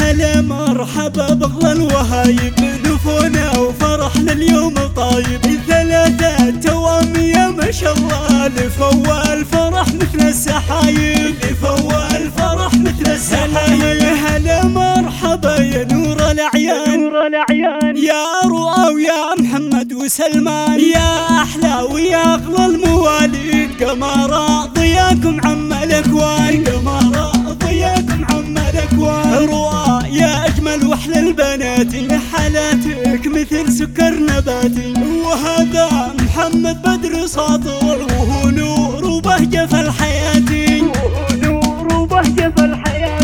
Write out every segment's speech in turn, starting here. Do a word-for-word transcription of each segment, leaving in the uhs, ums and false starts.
هلا مرحبا بغلى الوهايب، دفونا وفرحنا اليوم طايب. ثلاثة توام يا ما شاء الله، لفوا الفرح مثل السحايب، لفوا الفرح مثل السحايب. هلا مرحبا يا نور الأعيان، نور الأعيان يا رؤى ويا محمد وسلمان، يا أحلى ويا أغلى المواليد. قمر ضياكم عم الأكوان، قمر ضياكم عم الأكوان. رؤى يا أجمل وأحلى البنات، حالاتك مثل سكر نباتي. وهذا محمد بدر ساطع، وهو نور وبهجة في الحياة، وهو نور وبهجة في الحياة.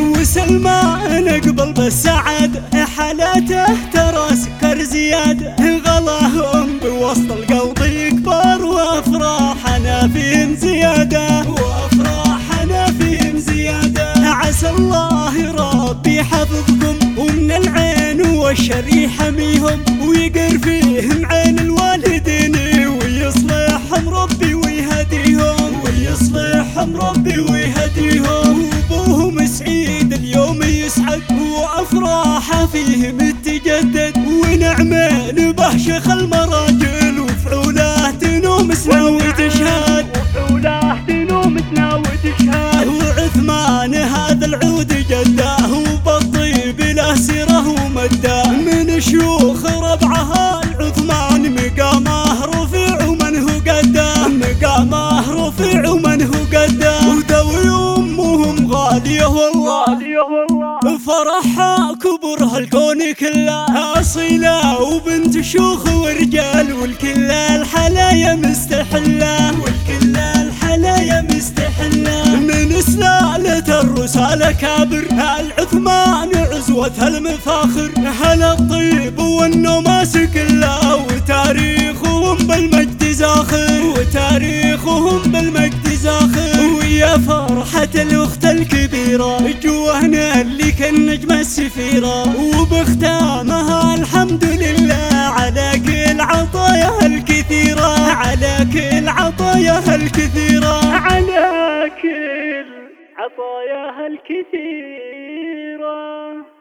وسلمان أقبل بالسعد، حالاته ترى سكر زياد. غلاهم بوسط القلب يكبر، وأفراحنا فيهم زيادة، وأفراحنا فيهم زيادة. عسى الله ربي يحفظكم، ومن العين والشر يحميهم، ويقر فيهم عين الوالدين، ويصلحهم ربي ويهديهم، ويصلحهم ربي ويهديهم. وابوهم سعيد اليوم يسعد، وافراحه فيهم تجدد. ونعمين بهشخ المراجل، وفعوله تنوم سنا وتشهد، وفعوله تنوم سنا وتشهد. وعثمان هذا العود جده، وبالطيب له سيره ومده. من شيوخ ربعها العثمان، مقامه رفيع ومن هو قده، مقامه رفيع ومن هو قده. ودوي امهم غاليه والله، غاليه والله. فرحها كبرها الكون كله، اصيله وبنت شيوخ ورجال، والكل الحلايا مستحله، والكل الحلايا مستحله. من سلالة الرسالة كابر، العثمان عزوة المفاخر. هلا الطيب والنماس كله، وتاريخهم بالمجد زاخر، وتاريخهم بالمجد زاخر. ويا فرحة الأخت الكبيرة، جوهنا اللي كالنجم السفيرة. وبختامها الحمد لله على كل عطاياها الكثيرة، على كل عطاياها الكثيرة، على كل عطاياها الكثيرة.